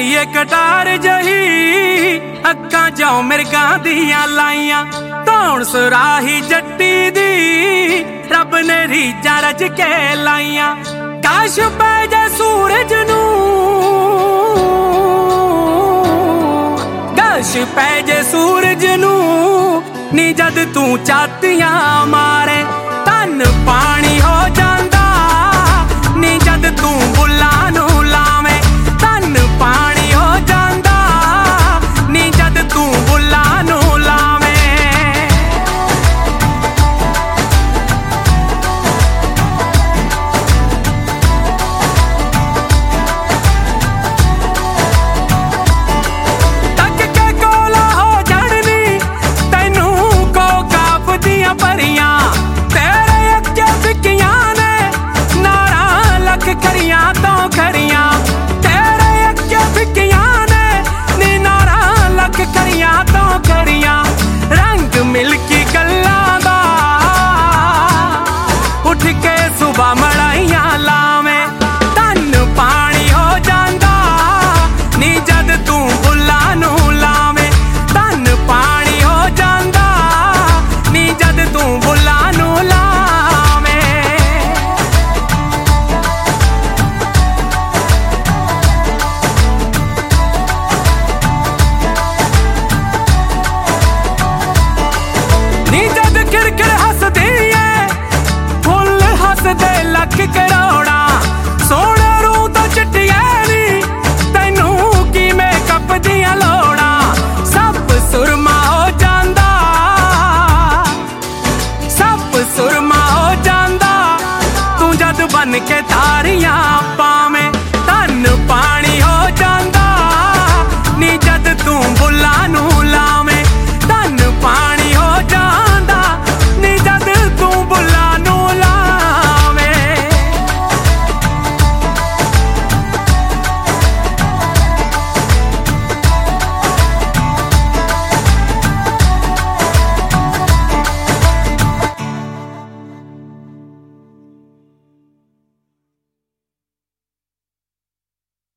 ਏ ਕਟਾਰ ਜਹੀ ਅੱਖਾਂ ਚੋਂ ਮਿਰਗਾਂ ਦੀਆਂ ਲਾਈਆਂ ਧੌਣ ਸੁਰਾਹੀ ਜੱਟੀ ਦੀ ਰੱਬ ਨੇ ਰੀਝਾਂ ਰਚ ਕੇ ਲਾਈਆਂ। ਕਾਸ਼ ਪੈ ਜਾ ਸੂਰਜ ਨੂੰ, ਕਾਸ਼ ਪੈ ਜੇ ਸੂਰਜ ਨੂੰ ਨੀ ਜਦ ਤੂੰ ਚਾਤੀਆਂ ਮਾਰੇ। ਧਨ ਪਾਣੀ